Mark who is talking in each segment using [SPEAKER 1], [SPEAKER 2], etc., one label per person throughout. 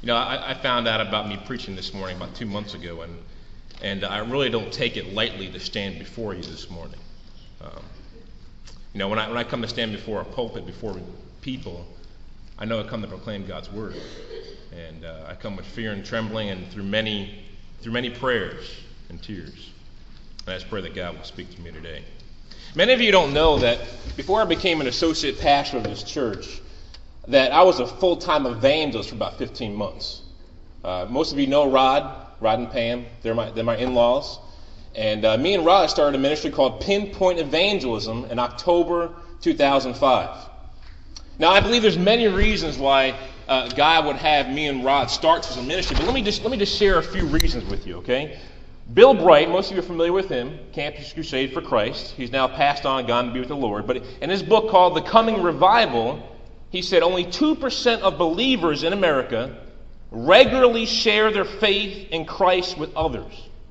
[SPEAKER 1] I found out about me preaching this morning about 2 months ago, and I really don't take it lightly to stand before you this morning. When I come to stand before a pulpit, before people, I know I come to proclaim God's word, and I come with fear and trembling, and through many prayers and tears. And I just pray that God will speak to me today. Many of you don't know that before I became an associate pastor of this church, that I was a full-time evangelist for about 15 months. Most of you know Rod and Pam. They're my in-laws. And me and Rod started a ministry called Pinpoint Evangelism in October 2005. Now, I believe there's many reasons why God would have me and Rod start such a ministry, but let me just share a few reasons with you, okay? Bill Bright, most of you are familiar with him, Campus Crusade for Christ. He's now passed on, gone to be with the Lord. But in his book called The Coming Revival, he said only 2% of believers in America regularly share their faith in Christ with others.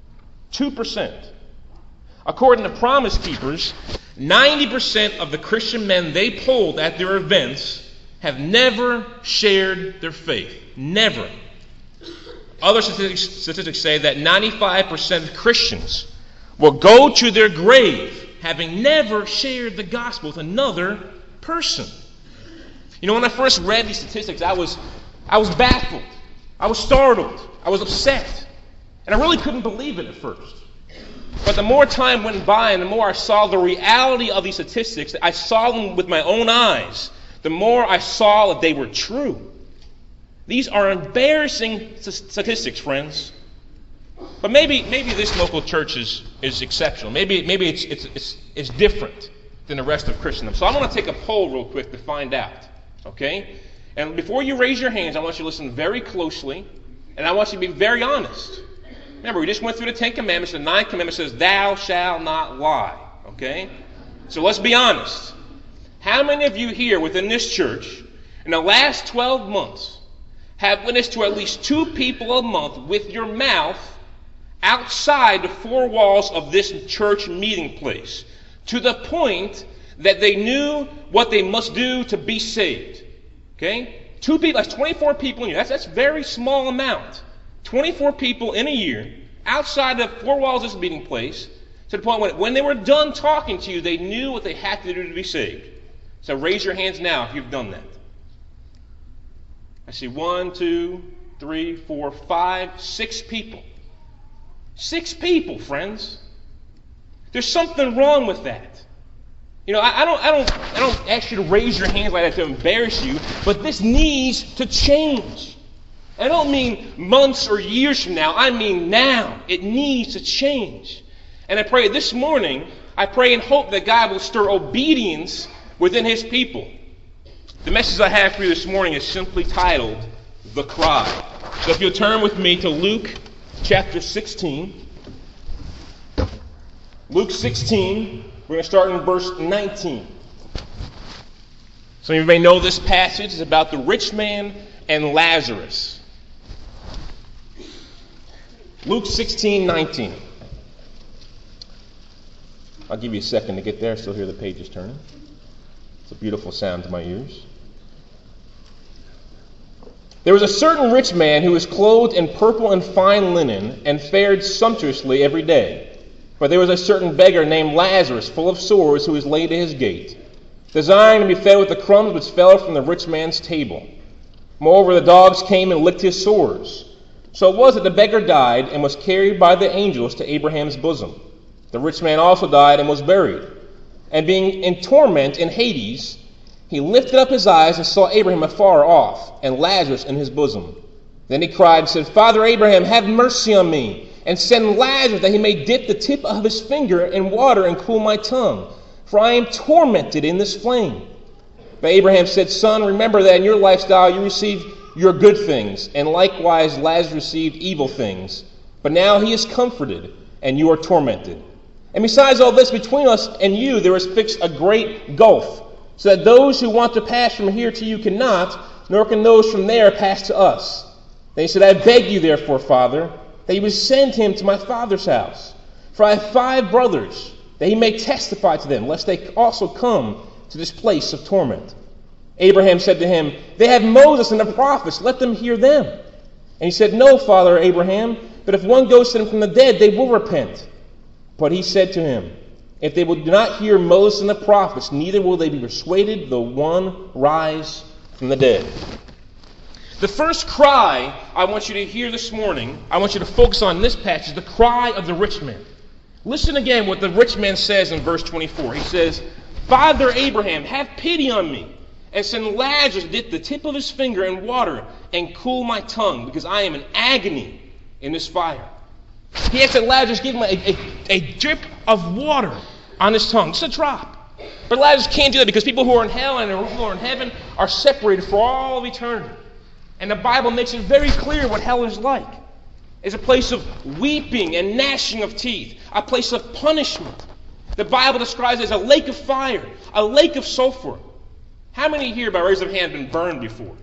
[SPEAKER 1] 2%. According to Promise Keepers, 90% of the Christian men they polled at their events have never shared their faith. Never. Other statistics say that 95% of Christians will go to their grave having never shared the gospel with another person. When I first read these statistics, I was baffled. I was startled. I was upset. And I really couldn't believe it at first. But the more time went by and the more I saw the reality of these statistics, I saw them with my own eyes, the more I saw that they were true. These are embarrassing statistics, friends. But maybe this local church is exceptional. Maybe it's different than the rest of Christendom. So I'm going to take a poll real quick to find out. Okay? And before you raise your hands, I want you to listen very closely, and I want you to be very honest. Remember, we just went through the 10 Commandments. The 9th commandment says, "Thou shalt not lie." Okay? So let's be honest. How many of you here within this church in the last 12 months have witnessed to at least 2 people a month with your mouth outside the 4 walls of this church meeting place, to the point that they knew what they must do to be saved? Okay? 2 people, that's 24 people in a year. That's a very small amount. 24 people in a year outside the 4 walls of this meeting place, to the point when they were done talking to you, they knew what they had to do to be saved. So raise your hands now if you've done that. I see 1, 2, 3, 4, 5, 6 people. 6 people, friends. There's something wrong with that. I don't ask you to raise your hands like that to embarrass you, but this needs to change. I don't mean months or years from now. I mean now. It needs to change. And I pray this morning, I pray and hope that God will stir obedience within His people. The message I have for you this morning is simply titled, The Cry. So if you'll turn with me to Luke chapter 16. Luke 16, we're going to start in verse 19. Some of you may know this passage is about the rich man and Lazarus. Luke 16:19. I'll give you a second to get there. Still hear the pages turning. It's a beautiful sound to my ears. There was a certain rich man who was clothed in purple and fine linen and fared sumptuously every day. But there was a certain beggar named Lazarus, full of sores, who was laid at his gate, desiring to be fed with the crumbs which fell from the rich man's table. Moreover, the dogs came and licked his sores. So it was that the beggar died and was carried by the angels to Abraham's bosom. The rich man also died and was buried. And being in torment in Hades, he lifted up his eyes and saw Abraham afar off, and Lazarus in his bosom. Then he cried and said, "Father Abraham, have mercy on me, and send Lazarus that he may dip the tip of his finger in water and cool my tongue, for I am tormented in this flame." But Abraham said, "Son, remember that in your lifestyle you received your good things, and likewise Lazarus received evil things. But now he is comforted, and you are tormented. And besides all this, between us and you there is fixed a great gulf, so that those who want to pass from here to you cannot, nor can those from there pass to us." Then he said, "I beg you therefore, Father, that you would send him to my father's house. For I have 5 brothers, that he may testify to them, lest they also come to this place of torment." Abraham said to him, "They have Moses and the prophets, let them hear them." And he said, "No, Father Abraham, but if one goes to them from the dead, they will repent." But he said to him, "If they will not hear Moses and the prophets, neither will they be persuaded, though one rise from the dead." The first cry I want you to hear this morning, I want you to focus on this passage, the cry of the rich man. Listen again what the rich man says in verse 24. He says, "Father Abraham, have pity on me, and send Lazarus to dip the tip of his finger in water and cool my tongue, because I am in agony in this fire." He asked that Lazarus give him a drip of water on his tongue, just a drop. But Lazarus can't do that because people who are in hell and who are in heaven are separated for all of eternity. And the Bible makes it very clear what hell is like. It's a place of weeping and gnashing of teeth, a place of punishment. The Bible describes it as a lake of fire, a lake of sulfur. How many here, by raise of hand, have been burned before?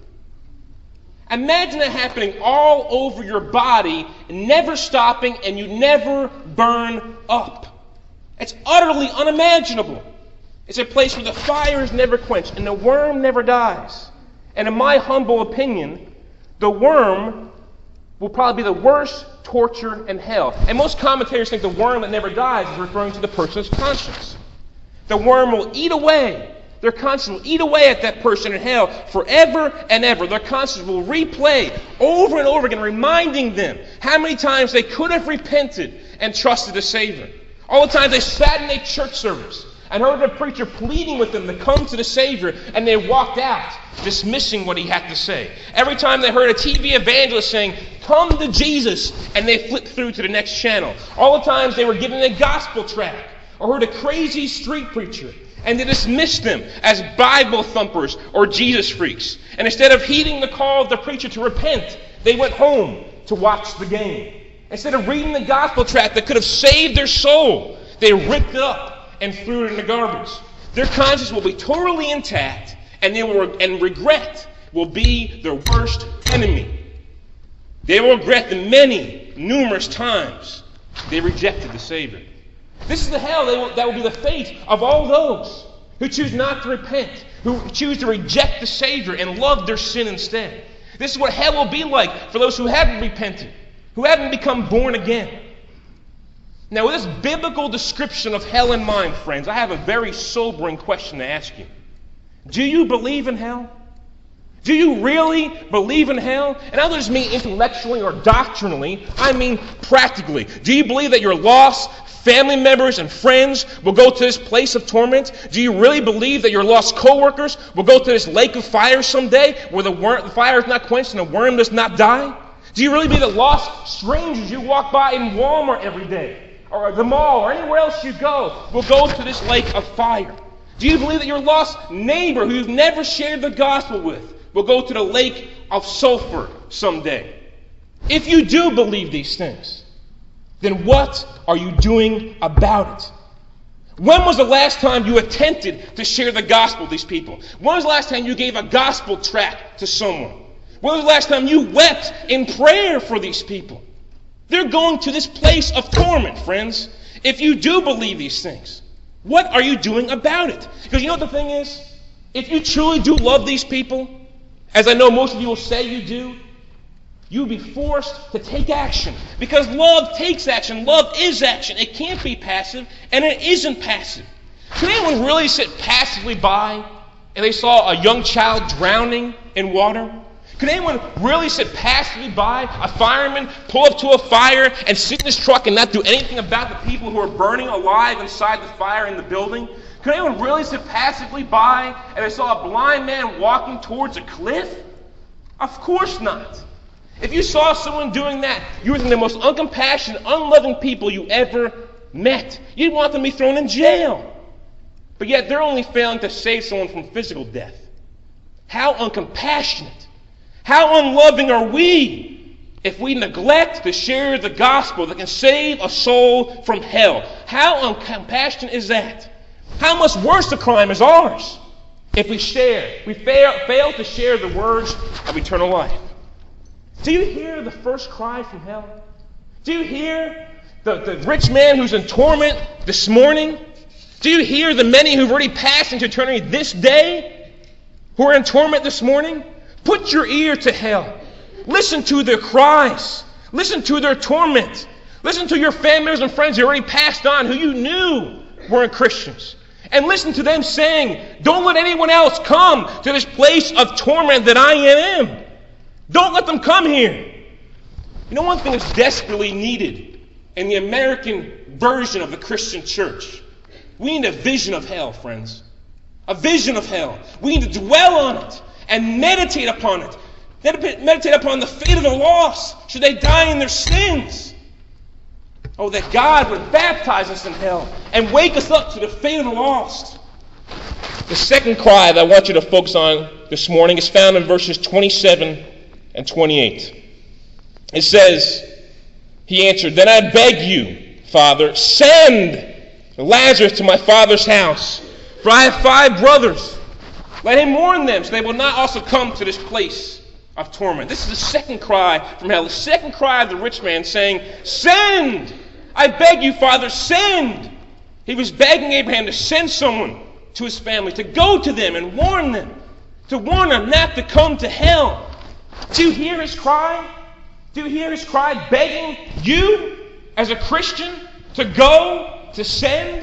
[SPEAKER 1] Imagine that happening all over your body, never stopping, and you never burn up. It's utterly unimaginable. It's a place where the fire is never quenched and the worm never dies. And in my humble opinion, the worm will probably be the worst torture in hell. And most commentators think the worm that never dies is referring to the person's conscience. The worm will eat away. Their conscience will eat away at that person in hell forever and ever. Their conscience will replay over and over again, reminding them how many times they could have repented and trusted the Savior. All the times they sat in a church service and heard the preacher pleading with them to come to the Savior, and they walked out dismissing what he had to say. Every time they heard a TV evangelist saying, "Come to Jesus," and they flipped through to the next channel. All the times they were given a gospel tract or heard a crazy street preacher, and they dismissed them as Bible thumpers or Jesus freaks. And instead of heeding the call of the preacher to repent, they went home to watch the game. Instead of reading the gospel tract that could have saved their soul, they ripped it up and threw it in the garbage. Their conscience will be totally intact, and regret will be their worst enemy. They will regret the many, numerous times they rejected the Savior. This is the hell that will be the fate of all those who choose not to repent, who choose to reject the Savior and love their sin instead. This is what hell will be like for those who haven't repented, who haven't become born again. Now, with this biblical description of hell in mind, friends, I have a very sobering question to ask you. Do you believe in hell? Do you really believe in hell? And I don't just mean intellectually or doctrinally, I mean practically. Do you believe that your lost family members and friends will go to this place of torment? Do you really believe that your lost co-workers will go to this lake of fire someday where the fire is not quenched and the worm does not die? Do you really believe that lost strangers you walk by in Walmart every day, or the mall, or anywhere else you go, will go to this lake of fire? Do you believe that your lost neighbor who you've never shared the gospel with will go to the lake of sulfur someday? If you do believe these things, then what are you doing about it? When was the last time you attempted to share the gospel with these people? When was the last time you gave a gospel tract to someone? When was the last time you wept in prayer for these people? They're going to this place of torment, friends. If you do believe these things, what are you doing about it? Because you know what the thing is? If you truly do love these people, as I know most of you will say you do, you'll be forced to take action. Because love takes action. Love is action. It can't be passive, and it isn't passive. Can anyone really sit passively by and they saw a young child drowning in water? Could anyone really sit passively by a fireman pull up to a fire and sit in his truck and not do anything about the people who are burning alive inside the fire in the building? Could anyone really sit passively by and they saw a blind man walking towards a cliff? Of course not. If you saw someone doing that, you were the most uncompassionate, unloving people you ever met. You'd want them to be thrown in jail. But yet they're only failing to save someone from physical death. How uncompassionate. How unloving are we if we neglect to share the gospel that can save a soul from hell? How uncompassionate is that? How much worse the crime is ours if we fail to share the words of eternal life. Do you hear the first cry from hell? Do you hear the rich man who's in torment this morning? Do you hear the many who've already passed into eternity this day who are in torment this morning? Put your ear to hell. Listen to their cries. Listen to their torment. Listen to your family and friends who already passed on, who you knew weren't Christians. And listen to them saying, don't let anyone else come to this place of torment that I am. Don't let them come here. You know, one thing that's desperately needed in the American version of the Christian church, we need a vision of hell, friends. A vision of hell. We need to dwell on it and meditate upon it. Meditate upon the fate of the lost should they die in their sins. Oh, that God would baptize us in hell and wake us up to the fate of the lost. The second cry that I want you to focus on this morning is found in verses 27 and 28. It says, he answered, then I beg you, Father, send Lazarus to my father's house, for I have 5 brothers. Let him warn them, so they will not also come to this place of torment. This is the second cry from hell. The second cry of the rich man saying, send! I beg you, Father, send! He was begging Abraham to send someone to his family, to go to them and warn them, to warn them not to come to hell. Do you hear his cry? Do you hear his cry begging you, as a Christian, to go, to send?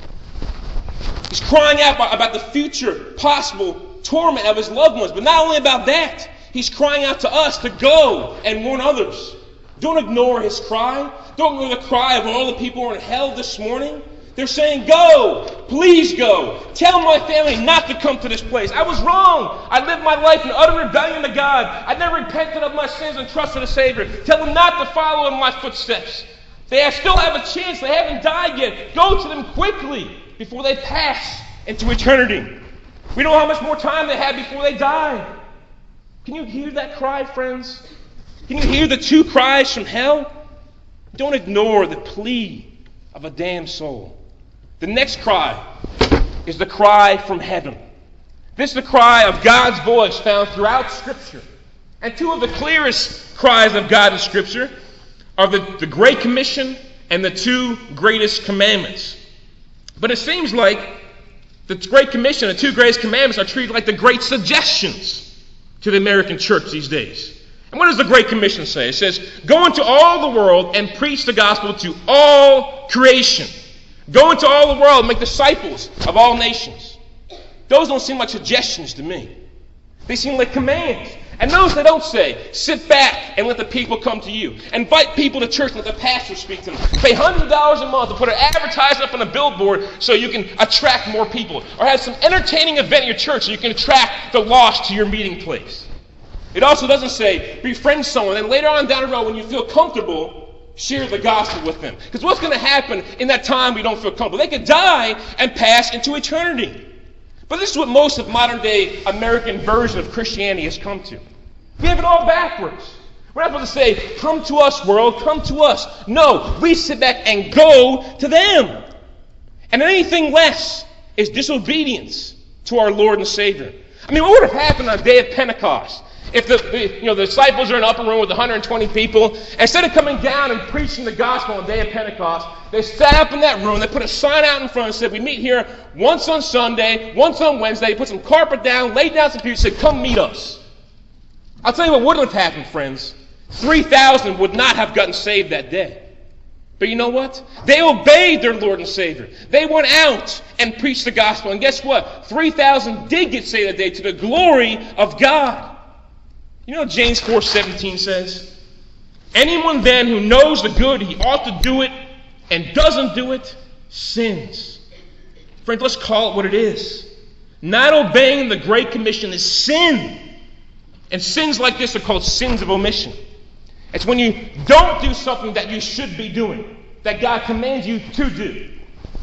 [SPEAKER 1] He's crying out about the future possible torment of his loved ones. But not only about that, he's crying out to us to go and warn others. Don't ignore his cry. Don't ignore the cry of all the people who are in hell this morning. They're saying, go, please go. Tell my family not to come to this place. I was wrong. I lived my life in utter rebellion to God. I never repented of my sins and trusted the Savior. Tell them not to follow in my footsteps. They still have a chance. They haven't died yet. Go to them quickly before they pass into eternity. We know how much more time they have before they die. Can you hear that cry, friends? Can you hear the 2 cries from hell? Don't ignore the plea of a damned soul. The next cry is the cry from heaven. This is the cry of God's voice found throughout Scripture. And 2 of the clearest cries of God in Scripture are the Great Commission and the 2 greatest commandments. But it seems like the Great Commission and the 2 greatest commandments are treated like the great suggestions to the American church these days. And what does the Great Commission say? It says, go into all the world and preach the gospel to all creation. Go into all the world and make disciples of all nations. Those don't seem like suggestions to me. They seem like commands. And notice they don't say, sit back and let the people come to you. Invite people to church and let the pastor speak to them. Pay $100 a month to put an advertisement up on a billboard so you can attract more people. Or have some entertaining event in your church so you can attract the lost to your meeting place. It also doesn't say, befriend someone, and later on down the road when you feel comfortable, share the gospel with them. Because what's going to happen in that time we don't feel comfortable? They could die and pass into eternity. But this is what most of modern-day American version of Christianity has come to. We have it all backwards. We're not supposed to say, come to us, world, come to us. No, we sit back and go to them. And anything less is disobedience to our Lord and Savior. I mean, what would have happened on the day of Pentecost if the disciples are in an upper room with 120 people? Instead of coming down and preaching the gospel on the day of Pentecost, they sat up in that room, they put a sign out in front and said, we meet here once on Sunday, once on Wednesday, put some carpet down, laid down some pews, said, come meet us. I'll tell you what wouldn't have happened, friends. 3,000 would not have gotten saved that day. But you know what? They obeyed their Lord and Savior. They went out and preached the gospel. And guess what? 3,000 did get saved that day to the glory of God. You know what James 4:17 says? Anyone then who knows the good he ought to do it and doesn't do it, sins. Friends, let's call it what it is. Not obeying the Great Commission is sin. And sins like this are called sins of omission. It's when you don't do something that you should be doing, that God commands you to do.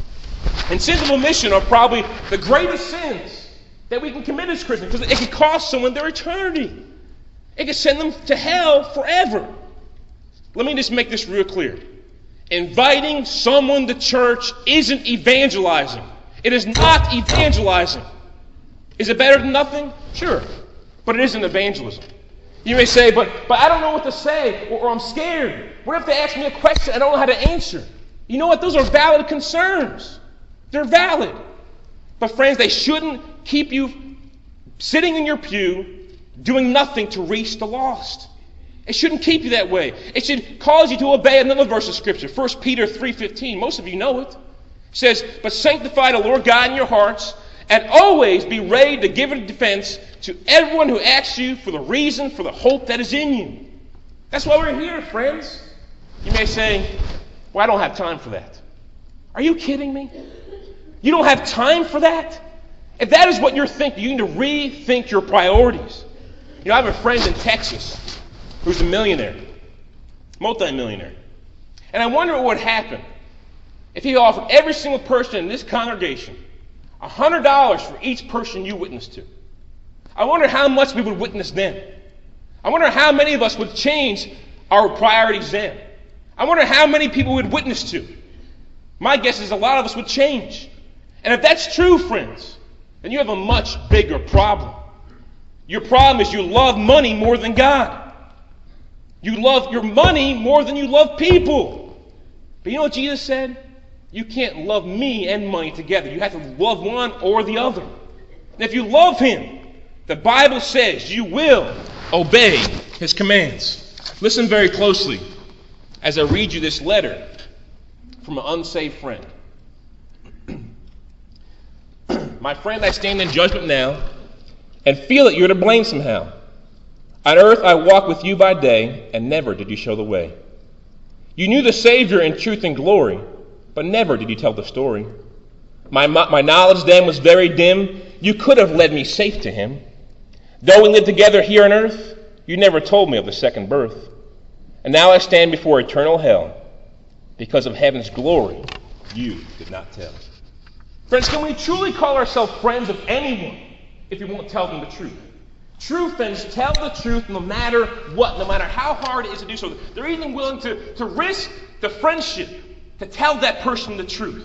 [SPEAKER 1] And sins of omission are probably the greatest sins that we can commit as Christians, because it can cost someone their eternity. It can send them to hell forever. Let me just make this real clear. Inviting someone to church isn't evangelizing. It is not evangelizing. Is it better than nothing? Sure. But it isn't evangelism. You may say, but I don't know what to say, or I'm scared. What if they ask me a question I don't know how to answer? You know what? Those are valid concerns. They're valid. But friends, they shouldn't keep you sitting in your pew doing nothing to reach the lost. It shouldn't keep you that way. It should cause you to obey another verse of Scripture, 1 Peter 3:15. Most of you know it. It says, "But sanctify the Lord God in your hearts, and always be ready to give a defense to everyone who asks you for the reason for the hope that is in you." That's why we're here, friends. You may say, "Well, I don't have time for that." Are you kidding me? You don't have time for that? If that is what you're thinking, you need to rethink your priorities. You know, I have a friend in Texas who's a millionaire, multi-millionaire. And I wonder what would happen if he offered every single person in this congregation $100 for each person you witness to. I wonder how much we would witness then. I wonder how many of us would change our priorities then. I wonder how many people we'd witness to. My guess is a lot of us would change. And if that's true, friends, then you have a much bigger problem. Your problem is you love money more than God. You love your money more than you love people. But you know what Jesus said? You can't love me and money together. You have to love one or the other. And if you love him, the Bible says you will obey his commands. Listen very closely as I read you this letter from an unsaved friend. "My friend, I stand in judgment now and feel that you're to blame somehow. On earth I walked with you by day, and never did you show the way. You knew the Savior in truth and glory, but never did you tell the story. My knowledge then was very dim. You could have led me safe to him. Though we lived together here on earth, you never told me of the second birth. And now I stand before eternal hell. Because of heaven's glory, you did not tell." Friends, can we truly call ourselves friends of anyone if we won't tell them the truth? True friends tell the truth no matter what, no matter how hard it is to do so. They're even willing to risk the friendship to tell that person the truth.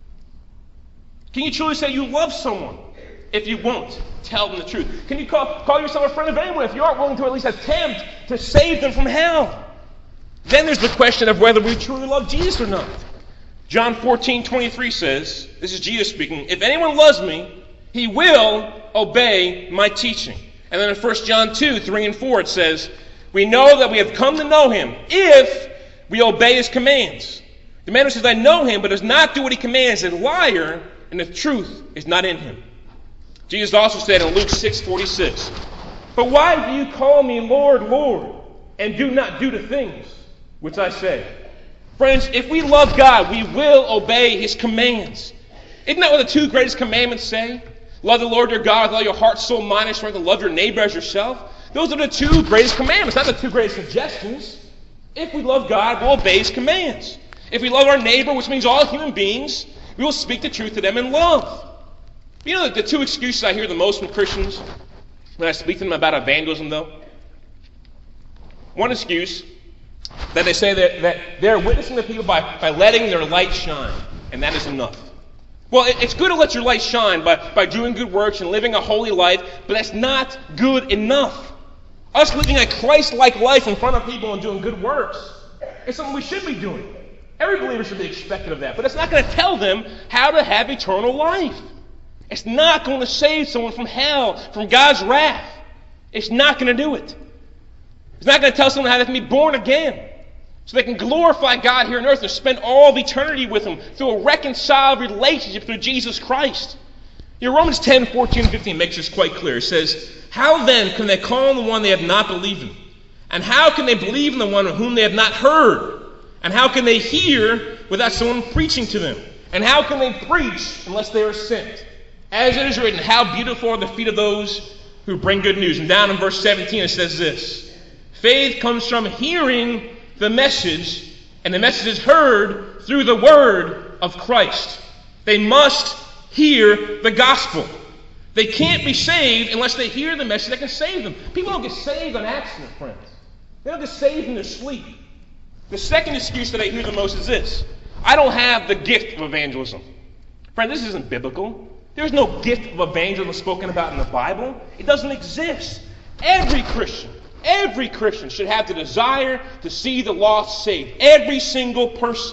[SPEAKER 1] Can you truly say you love someone if you won't tell them the truth? Can you call yourself a friend of anyone if you aren't willing to at least attempt to save them from hell? Then there's the question of whether we truly love Jesus or not. John 14:23 says, this is Jesus speaking, "If anyone loves me, he will obey my teaching." And then in 1 John 2:3-4 it says, "We know that we have come to know him if we obey his commands. The man who says, 'I know him,' but does not do what he commands is a liar, and the truth is not in him." Jesus also said in Luke 6:46, "But why do you call me Lord, Lord, and do not do the things which I say?" Friends, if we love God, we will obey his commands. Isn't that what the two greatest commandments say? Love the Lord your God with all your heart, soul, mind, and strength, and love your neighbor as yourself. Those are the two greatest commandments, not the two greatest suggestions. If we love God, we'll obey his commands. If we love our neighbor, which means all human beings, we will speak the truth to them in love. You know the two excuses I hear the most from Christians when I speak to them about evangelism, though? One excuse, that they say that they're witnessing to people by letting their light shine, and that is enough. Well, it's good to let your light shine by doing good works and living a holy life, but that's not good enough. Us living a Christ-like life in front of people and doing good works is something we should be doing. Every believer should be expected of that, but it's not going to tell them how to have eternal life. It's not going to save someone from hell, from God's wrath. It's not going to do it. It's not going to tell someone how they can be born again, so they can glorify God here on earth and spend all of eternity with him through a reconciled relationship through Jesus Christ. You know, Romans 10:14-15 makes this quite clear. It says, "How then can they call on the one they have not believed in? And how can they believe in the one of whom they have not heard? And how can they hear without someone preaching to them? And how can they preach unless they are sent? As it is written, how beautiful are the feet of those who bring good news." And down in verse 17 it says this, "Faith comes from hearing the message, and the message is heard through the word of Christ." They must hear the gospel. They can't be saved unless they hear the message that can save them. People don't get saved on accident, friends. They don't get saved in their sleep. The second excuse that I hear the most is this: "I don't have the gift of evangelism." Friend, this isn't biblical. There's no gift of evangelism spoken about in the Bible. It doesn't exist. Every Christian should have the desire to see the lost saved. Every single person.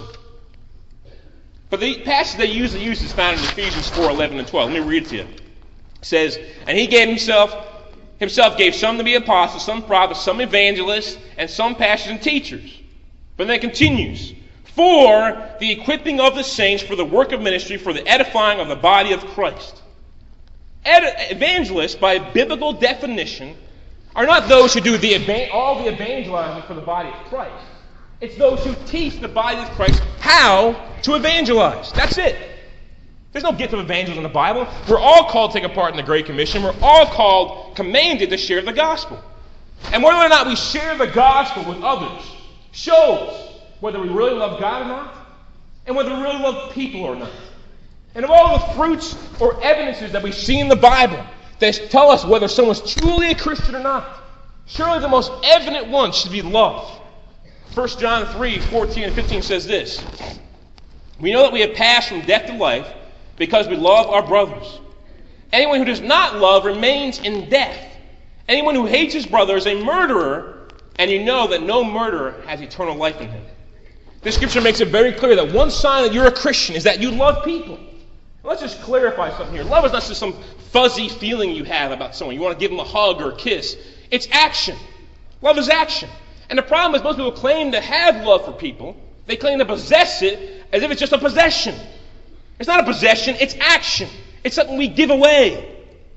[SPEAKER 1] But the passage they usually use is found in Ephesians 4:11 and 12. Let me read it to you. It says, "And he gave himself himself gave some to be apostles, some prophets, some evangelists, and some pastors and teachers. But then it continues, for the equipping of the saints, for the work of ministry, for the edifying of the body of Christ. Evangelists, by biblical definition, are not those who do all the evangelizing for the body of Christ. It's those who teach the body of Christ how to evangelize. That's it. There's no gift of evangelism in the Bible. We're all called to take a part in the Great Commission. We're all commanded to share the gospel. And whether or not we share the gospel with others shows whether we really love God or not, and whether we really love people or not. And of all the fruits or evidences that we see in the Bible that tell us whether someone's truly a Christian or not, surely the most evident one should be love. 1 John 3:14 and 15 says this, we know that we have passed from death to life because we love our brothers. Anyone who does not love remains in death. Anyone who hates his brother is a murderer, and you know that no murderer has eternal life in him. This scripture makes it very clear that one sign that you're a Christian is that you love people. Let's just clarify something here. Love is not just some fuzzy feeling you have about someone. You want to give them a hug or a kiss. It's action. Love is action. And the problem is most people claim to have love for people. They claim to possess it as if it's just a possession. It's not a possession, it's action. It's something we give away.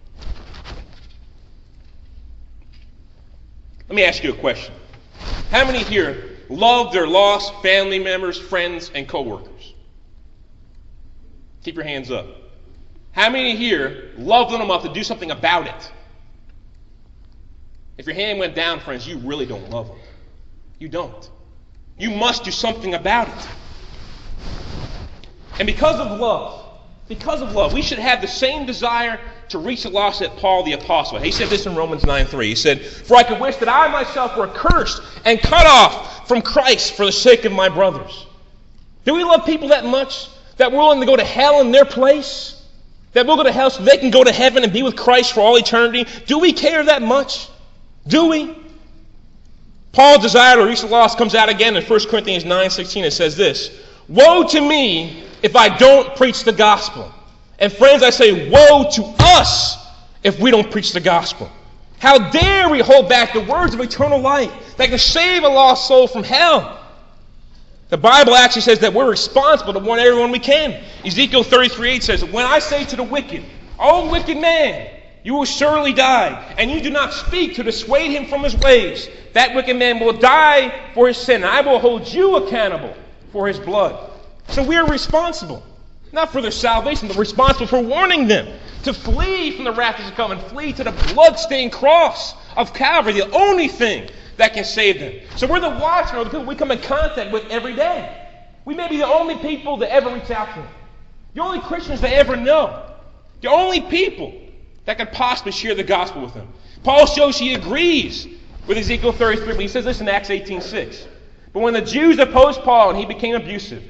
[SPEAKER 1] Let me ask you a question. How many here love their lost family members, friends, and co-workers? Keep your hands up. How many here love them enough to do something about it? If your hand went down, friends, you really don't love them. You don't. You must do something about it. And because of love, we should have the same desire to reach the lost that Paul the Apostle. He said this in Romans 9:3. He said, for I could wish that I myself were cursed and cut off from Christ for the sake of my brothers. Do we love people that much that we're willing to go to hell in their place? That we'll go to hell so they can go to heaven and be with Christ for all eternity? Do we care that much? Do we? Paul's desire to reach the lost comes out again in 1 Corinthians 9:16. It says this, woe to me if I don't preach the gospel. And friends, I say, woe to us if we don't preach the gospel. How dare we hold back the words of eternal life that can save a lost soul from hell? The Bible actually says that we're responsible to warn everyone we can. Ezekiel 33:8 says, when I say to the wicked, O wicked man, you will surely die, and you do not speak to dissuade him from his ways, that wicked man will die for his sin, and I will hold you accountable for his blood. So we are responsible, not for their salvation, but responsible for warning them to flee from the wrath that is to come and flee to the blood-stained cross of Calvary, the only thing that can save them. So we're the watchmen, the people we come in contact with every day. We may be the only people that ever reach out to them, the only Christians they ever know, the only people that can possibly share the gospel with them. Paul shows he agrees with Ezekiel 33, but he says this in Acts 18:6. But when the Jews opposed Paul and he became abusive,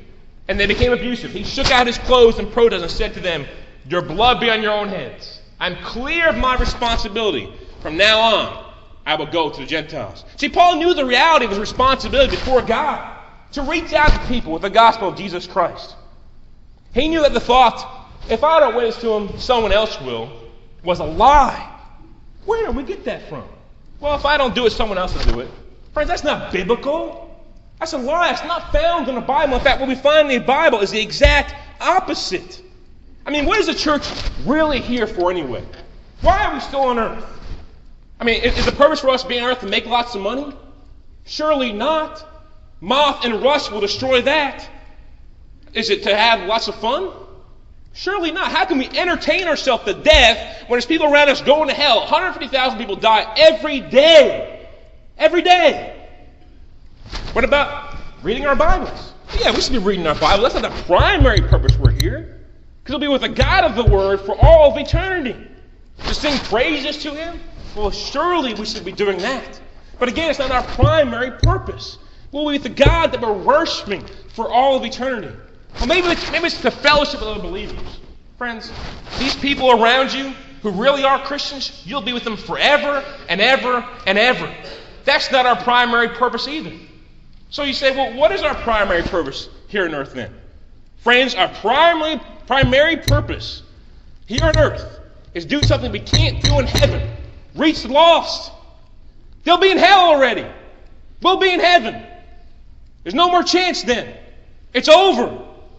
[SPEAKER 1] he shook out his clothes in protest and said to them, your blood be on your own heads. I'm clear of my responsibility. From now on, I will go to the Gentiles. See, Paul knew the reality of his responsibility before God to reach out to people with the gospel of Jesus Christ. He knew that the thought, if I don't witness to him, someone else will, was a lie. Where did we get that from? Well, if I don't do it, someone else will do it. Friends, that's not biblical. That's a lie. It's not found in the Bible. In fact, what we find in the Bible is the exact opposite. I mean, what is the church really here for anyway? Why are we still on earth? I mean, is the purpose for us being on earth to make lots of money? Surely not. Moth and rust will destroy that. Is it to have lots of fun? Surely not. How can we entertain ourselves to death when there's people around us going to hell? 150,000 people die every day. Every day. What about reading our Bibles? Yeah, we should be reading our Bible. That's not the primary purpose we're here. Because we'll be with the God of the Word for all of eternity. To sing praises to Him? Well, surely we should be doing that. But again, it's not our primary purpose. We'll be with the God that we're worshiping for all of eternity. Well, maybe it's the fellowship with other believers. Friends, these people around you who really are Christians, you'll be with them forever and ever and ever. That's not our primary purpose either. So you say, well, what is our primary purpose here on earth then? Friends, our primary purpose here on earth is do something we can't do in heaven. reach the lost. They'll be in hell already. We'll be in heaven. There's no more chance then. It's over.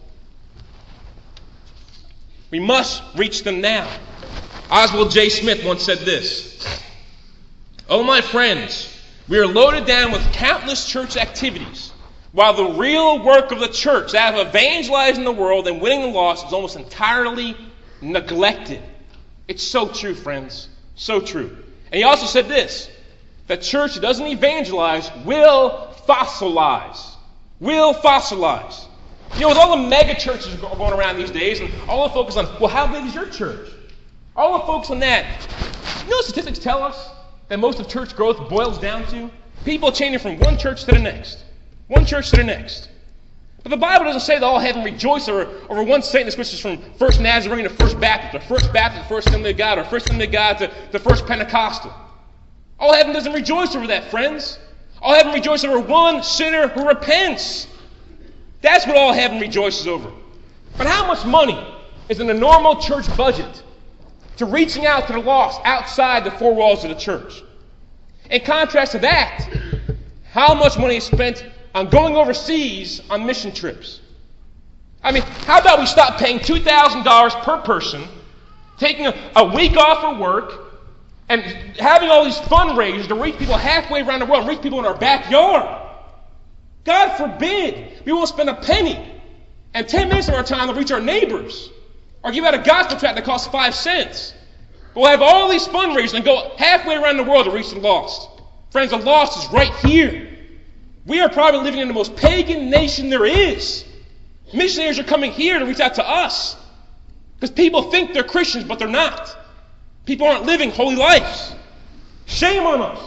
[SPEAKER 1] We must reach them now. Oswald J. Smith once said this: "Oh, my friends, we are loaded down with countless church activities, while the real work of the church, that of evangelizing the world and winning the lost, is almost entirely neglected." It's so true, friends. So true. And he also said this: the church that doesn't evangelize will fossilize. Will fossilize. You know, with all the mega churches going around these days, and all the focus on, well, how big is your church? All the focus on that. You know what statistics tell us that most of church growth boils down to? People changing from one church to the next. One church to the next. But the Bible doesn't say that all heaven rejoice over one Satanist, which is from First Nazarene to First Baptist, or First Baptist to First Assembly of God, or First Assembly of God to First Pentecostal. All heaven doesn't rejoice over that, friends. All heaven rejoices over one sinner who repents. That's what all heaven rejoices over. But how much money is in the normal church budget to reaching out to the lost outside the four walls of the church? In contrast to that, how much money is spent on going overseas on mission trips? I mean, how about we stop paying $2,000 per person, taking a week off of work, and having all these fundraisers to reach people halfway around the world, reach people in our backyard? God forbid we won't spend a penny and 10 minutes of our time to reach our neighbors, or give out a gospel tract that costs 5 cents. We'll have all these fundraisers and go halfway around the world to reach the lost. Friends, the lost is right here. We are probably living in the most pagan nation there is. Missionaries are coming here to reach out to us, because people think they're Christians, but they're not. People aren't living holy lives. Shame on us.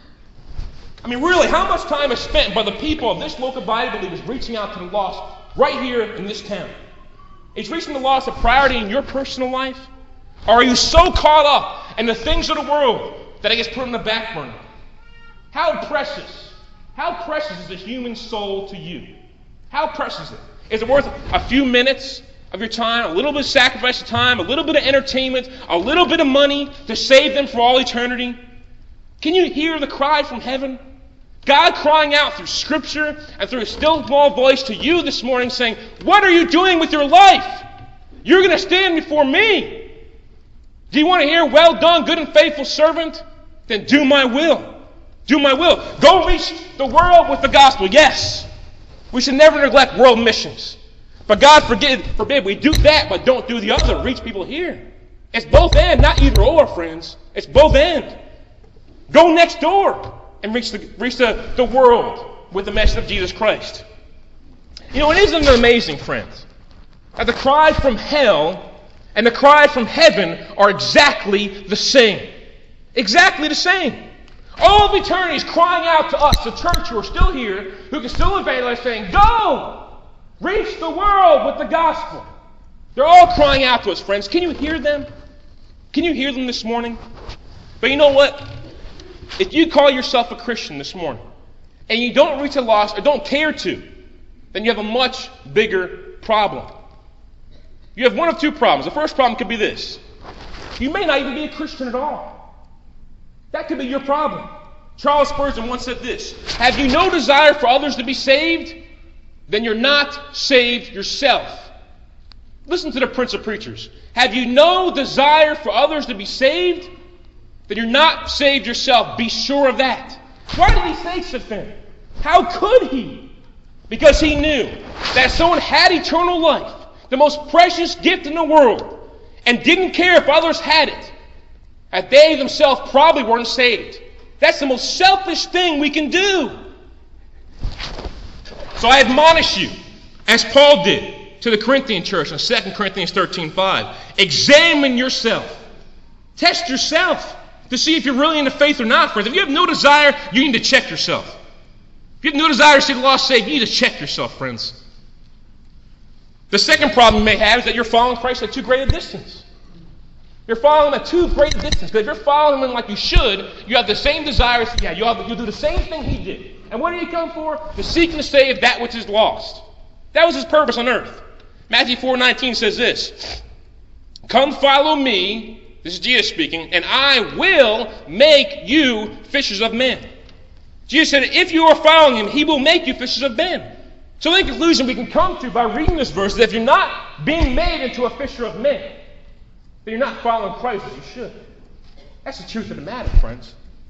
[SPEAKER 1] I mean, really, how much time is spent by the people of this local Bible believers reaching out to the lost right here in this town? Is reaching the lost a priority in your personal life? Or are you so caught up in the things of the world that it gets put on the back burner? How precious is the human soul to you? How precious is it? Is it worth a few minutes of your time, a little bit of sacrifice of time, a little bit of entertainment, a little bit of money to save them for all eternity? Can you hear the cry from heaven? God crying out through Scripture and through a still small voice to you this morning saying, what are you doing with your life? You're going to stand before me. Do you want to hear, well done, good and faithful servant? Then do my will. Do my will. Go reach the world with the gospel. Yes, we should never neglect world missions. But God forbid we do that, but don't do the other. Reach people here. It's both and, not either or, friends. It's both and. Go next door and reach the world with the message of Jesus Christ. You know, isn't it amazing, friends, that the cry from hell and the cry from heaven are exactly the same. Exactly the same. All of eternity is crying out to us, the church who are still here, who can still evangelize, saying, go! Reach the world with the gospel. They're all crying out to us, friends. Can you hear them? Can you hear them this morning? But you know what? If you call yourself a Christian this morning, and you don't reach the lost, or don't care to, then you have a much bigger problem. You have one of two problems. The first problem could be this: you may not even be a Christian at all. That could be your problem. Charles Spurgeon once said this: have you no desire for others to be saved? Then you're not saved yourself. Listen to the Prince of Preachers. Have you no desire for others to be saved? Then you're not saved yourself. Be sure of that. Why did he say such a thing? How could he? Because he knew that if someone had eternal life, the most precious gift in the world, and didn't care if others had it, that they themselves probably weren't saved. That's the most selfish thing we can do. So I admonish you, as Paul did to the Corinthian church in 2 Corinthians 13:5, examine yourself. Test yourself to see if you're really in the faith or not, friends. If you have no desire, you need to check yourself. If you have no desire to see the lost saved, you need to check yourself, friends. The second problem you may have is that you're following Christ at too great a distance. You're following him at too great a distance. Because if you're following him like you should, you have the same desires. Yeah, you'll do the same thing he did. And what did he come for? To seek and to save that which is lost. That was his purpose on earth. Matthew 4:19 says this: come follow me. This is Jesus speaking, and I will make you fishers of men. Jesus said, if you are following him, he will make you fishers of men. So the conclusion we can come to by reading this verse is that if you're not being made into a fisher of men, then you're not following Christ as you should. That's the truth of the matter, friends.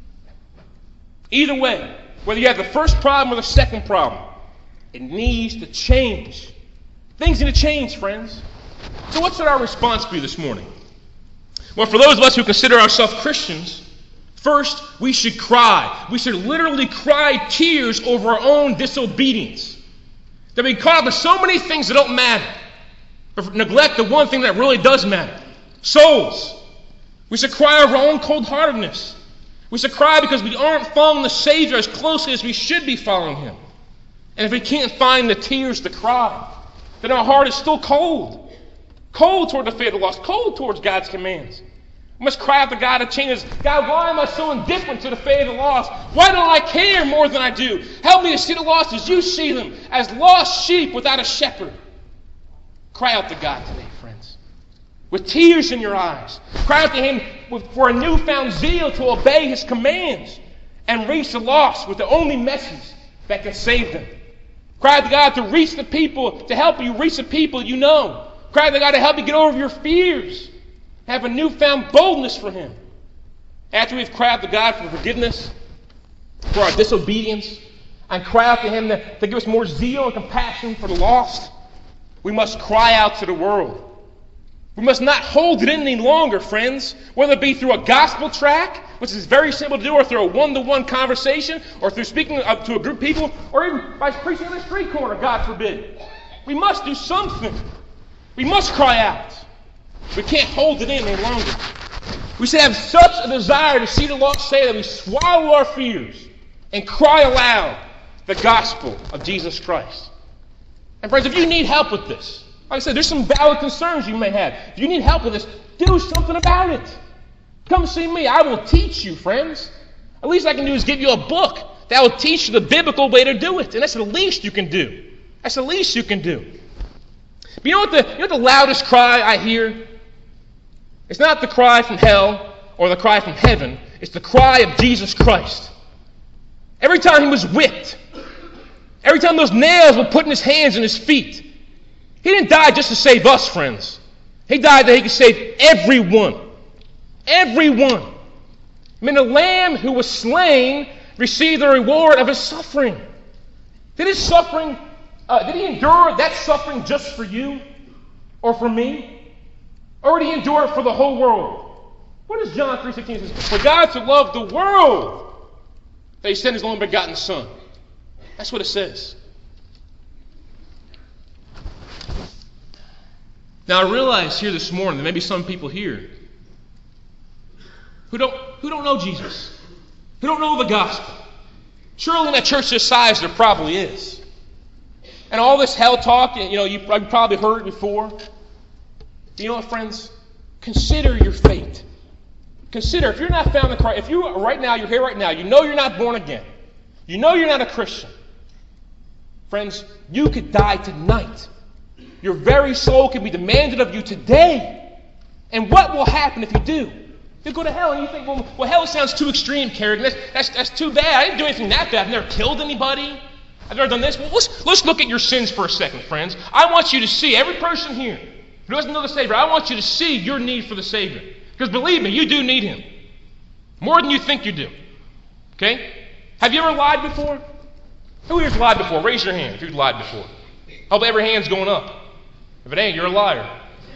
[SPEAKER 1] Either way, whether you have the first problem or the second problem, it needs to change. Things need to change, friends. So what should our response be this morning? Well, for those of us who consider ourselves Christians, first, we should cry. We should literally cry tears over our own disobedience. That we caught up with so many things that don't matter, but neglect the one thing that really does matter. Souls. We should cry over our own cold-heartedness. We should cry because we aren't following the Savior as closely as we should be following him. And if we can't find the tears to cry, then our heart is still cold. Cold toward the faith of the lost, cold towards God's commands. We must cry out to God to change us. God, why am I so indifferent to the fate of the lost? Why don't I care more than I do? Help me to see the lost as you see them, as lost sheep without a shepherd. Cry out to God today, friends, with tears in your eyes. Cry out to him for a newfound zeal to obey his commands and reach the lost with the only message that can save them. Cry out to God to reach the people, to help you reach the people you know. Cry out to God to help you get over your fears. Have a newfound boldness for him. After we've cried out to God for forgiveness, for our disobedience, and cry out to him to give us more zeal and compassion for the lost, we must cry out to the world. We must not hold it in any longer, friends, whether it be through a gospel tract, which is very simple to do, or through a one-to-one conversation, or through speaking to a group of people, or even by preaching on the street corner, God forbid. We must do something. We must cry out. We can't hold it in any longer. We should have such a desire to see the lost saved that we swallow our fears and cry aloud the gospel of Jesus Christ. And friends, if you need help with this, like I said, there's some valid concerns you may have. If you need help with this, do something about it. Come see me. I will teach you, friends. At least I can do is give you a book that will teach you the biblical way to do it. And that's the least you can do. That's the least you can do. But you know what the loudest cry I hear? It's not the cry from hell or the cry from heaven. It's the cry of Jesus Christ. Every time he was whipped, every time those nails were put in his hands and his feet, he didn't die just to save us, friends. He died that he could save everyone. Everyone. I mean, the Lamb who was slain received the reward of his suffering. Did his suffering, did he endure that suffering just for you or for me? Or did he endure it for the whole world? What does John 3:16 say? For God so loved the world that he sent his only begotten Son. That's what it says. Now I realize here this morning there may be some people here who don't know Jesus, who don't know the gospel. Surely in a church this size there probably is. And all this hell talk, you've probably heard it before. You know what, friends? Consider your fate. Consider, if you're not found in Christ, if you're here right now, you know you're not born again. You know you're not a Christian. Friends, you could die tonight. Your very soul can be demanded of you today. And what will happen if you do? You'll go to hell, and you think, well, hell sounds too extreme, Kerrigan. That's too bad. I didn't do anything that bad. I've never killed anybody. I've never done this. Well, let's look at your sins for a second, friends. I want you to see, every person here who doesn't know the Savior, I want you to see your need for the Savior. Because believe me, you do need him. More than you think you do. Okay? Have you ever lied before? Who here's lied before? Raise your hand if you've lied before. Hope every hand's going up. If it ain't, you're a liar.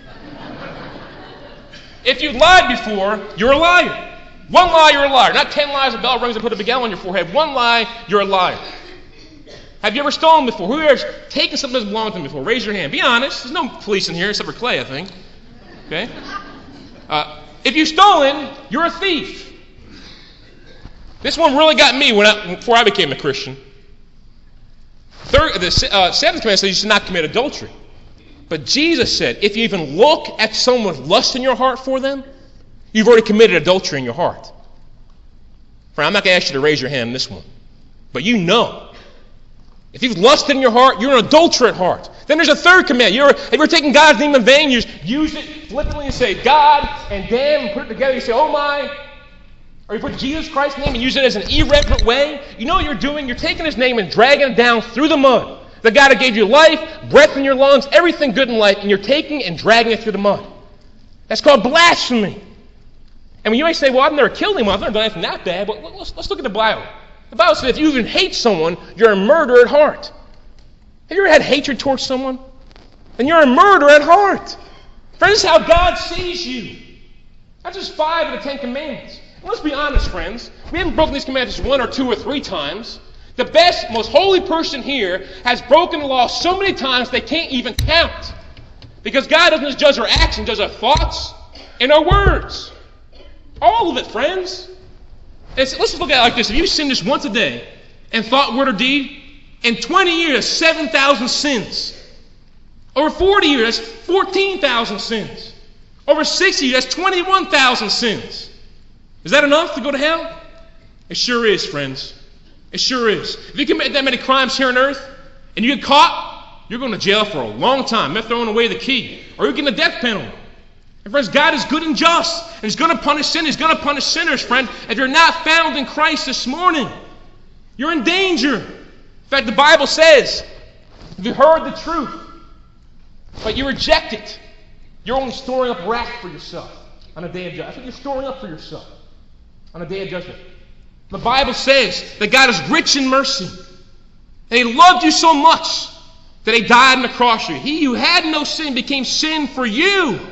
[SPEAKER 1] If you've lied before, you're a liar. One lie, you're a liar. Not 10 lies, a bell rings and put a big L on your forehead. One lie, you're a liar. Have you ever stolen before? Who has taken something that belonged to them before? Raise your hand. Be honest. There's no police in here except for Clay, I think. Okay? If you've stolen, you're a thief. This one really got me before I became a Christian. The seventh commandment says you should not commit adultery. But Jesus said, if you even look at someone with lust in your heart for them, you've already committed adultery in your heart. Friend, I'm not going to ask you to raise your hand in this one. But you know. If you've lusted in your heart, you're an adulterer at heart. Then there's a third command. If you're taking God's name in vain, you just use it flippantly and say God and damn and put it together. You say, oh my. Or you put Jesus Christ's name and use it as an irreverent way. You know what you're doing? You're taking his name and dragging it down through the mud. The God that gave you life, breath in your lungs, everything good in life, and you're taking and dragging it through the mud. That's called blasphemy. And when you may say, well, I've never killed anyone, I've never done anything that bad, but let's look at the Bible. The Bible says if you even hate someone, you're a murderer at heart. Have you ever had hatred towards someone? Then you're a murderer at heart. Friends, this is how God sees you. That's just 5 of the 10 commandments. And let's be honest, friends. We haven't broken these commandments just 1 or 2 or 3 times. The best, most holy person here has broken the law so many times they can't even count. Because God doesn't just judge our actions, He judges our thoughts and our words. All of it, friends. Let's just look at it like this. If you sin just once a day, in thought, word, or deed, in 20 years, 7,000 sins. Over 40 years, that's 14,000 sins. Over 60 years, that's 21,000 sins. Is that enough to go to hell? It sure is, friends. It sure is. If you commit that many crimes here on earth, and you get caught, you're going to jail for a long time. They're throwing away the key. Or you're getting a death penalty. And friends, God is good and just. And He's going to punish sin. He's going to punish sinners, friend. If you're not found in Christ this morning, you're in danger. In fact, the Bible says, if you heard the truth, but you reject it, you're only storing up wrath for yourself on a day of judgment. That's what you're storing up for yourself on a day of judgment. The Bible says that God is rich in mercy. And He loved you so much that He died on the cross for you. He who had no sin became sin for you.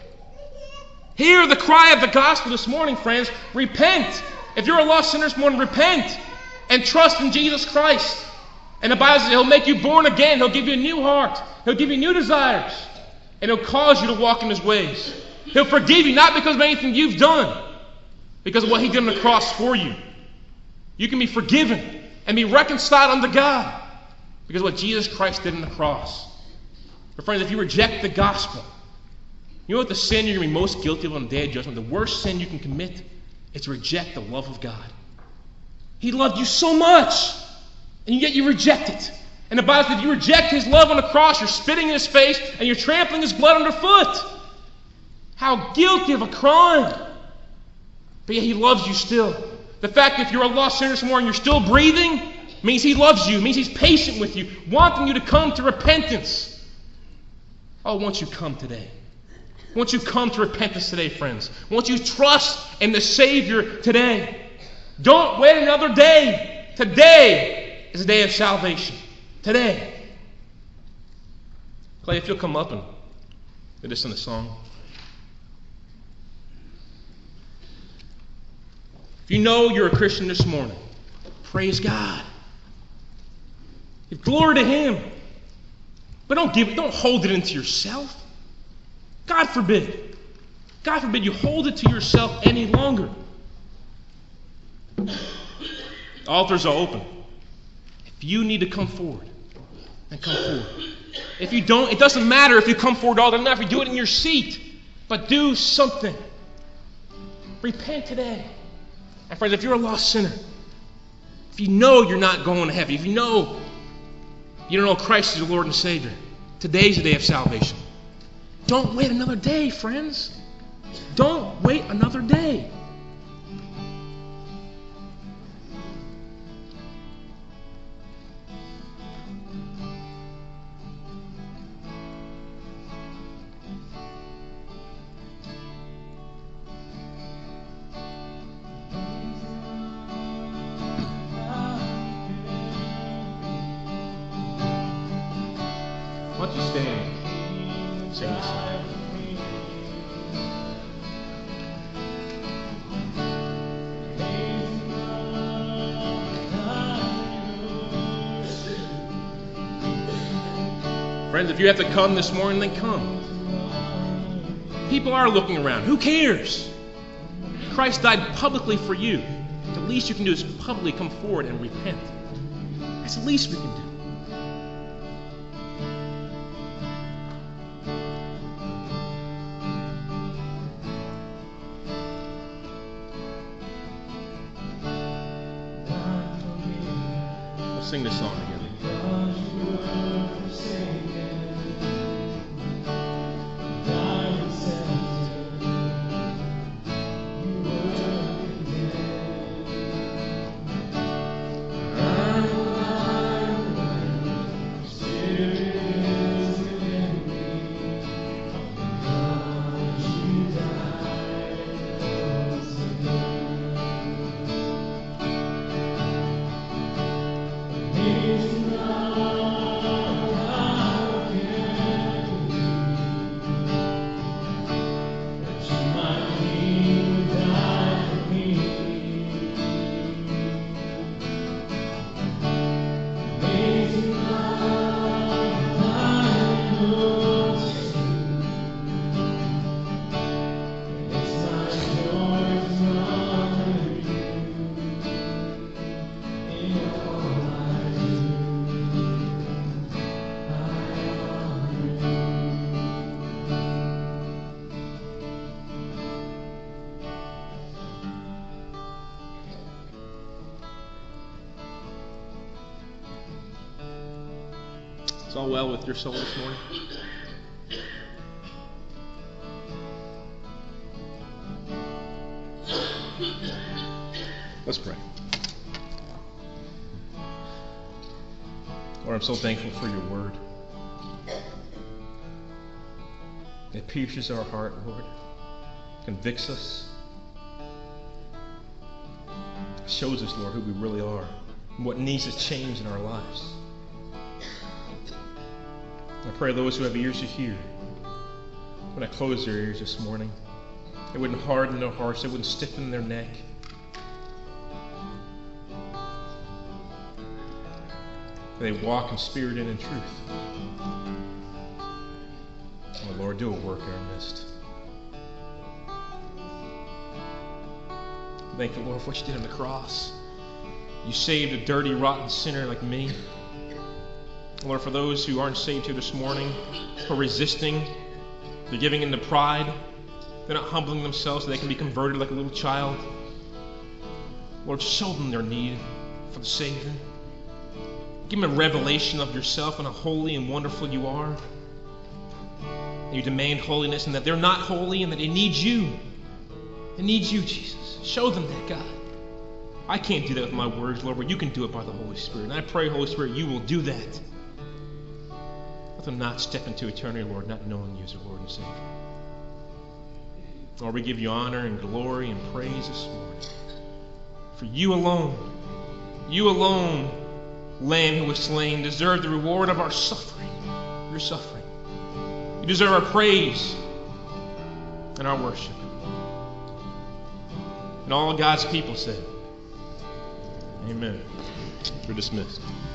[SPEAKER 1] Hear the cry of the gospel this morning, friends. Repent. If you're a lost sinner this morning, repent and trust in Jesus Christ. And the Bible says He'll make you born again. He'll give you a new heart. He'll give you new desires. And He'll cause you to walk in His ways. He'll forgive you, not because of anything you've done, because of what He did on the cross for you. You can be forgiven and be reconciled unto God because of what Jesus Christ did on the cross. But friends, if you reject the gospel, you know what the sin you're going to be most guilty of on the day of judgment? The worst sin you can commit is to reject the love of God. He loved you so much, and yet you reject it. And the Bible says if you reject His love on the cross, you're spitting in His face, and you're trampling His blood underfoot. How guilty of a crime. But yet He loves you still. The fact that if you're a lost sinner this morning, you're still breathing, means He loves you, means He's patient with you, wanting you to come to repentance. Oh, won't you come today? Won't you come to repentance today, friends? Won't you trust in the Savior today? Don't wait another day. Today is the day of salvation. Today. Clay, if you'll come up and lead us in the song. If you know you're a Christian this morning, praise God. Give glory to Him. But don't hold it into yourself. God forbid. God forbid you hold it to yourself any longer. The altars are open. If you need to come forward, then come forward. If you don't, it doesn't matter if you come forward all the time. If you do it in your seat, but do something. Repent today. And friends, if you're a lost sinner, if you know you're not going to heaven, if you know you don't know Christ is your Lord and Savior, today's the day of salvation. Don't wait another day, friends. Don't wait another day. Why don't you stand and sing this song? Friends, if you have to come this morning, then come. People are looking around. Who cares? Christ died publicly for you. The least you can do is publicly come forward and repent. That's the least we can do. Sing this song together. It's all well with your soul this morning? Let's pray. Lord, I'm so thankful for your word. It pierces our heart, Lord. Convicts us. Shows us, Lord, who we really are and what needs to change in our lives. I pray those who have ears to hear, when I close their ears this morning, they wouldn't harden their hearts, they wouldn't stiffen their neck. They walk in spirit and in truth. Oh Lord, do a work in our midst. Thank you, Lord, for what you did on the cross. You saved a dirty, rotten sinner like me. Lord, for those who aren't saved here this morning, who are resisting, they're giving into pride, they're not humbling themselves so they can be converted like a little child. Lord, show them their need for the Savior. Give them a revelation of yourself and how holy and wonderful you are. You demand holiness and that they're not holy and that they need you. They need you, Jesus. Show them that, God. I can't do that with my words, Lord, but you can do it by the Holy Spirit. And I pray, Holy Spirit, you will do that. Let them not step into eternity, Lord, not knowing you as their Lord and Savior. Lord, we give you honor and glory and praise this morning. For you alone, Lamb who was slain, deserve the reward of our suffering, your suffering. You deserve our praise and our worship. And all God's people said, amen. We're dismissed.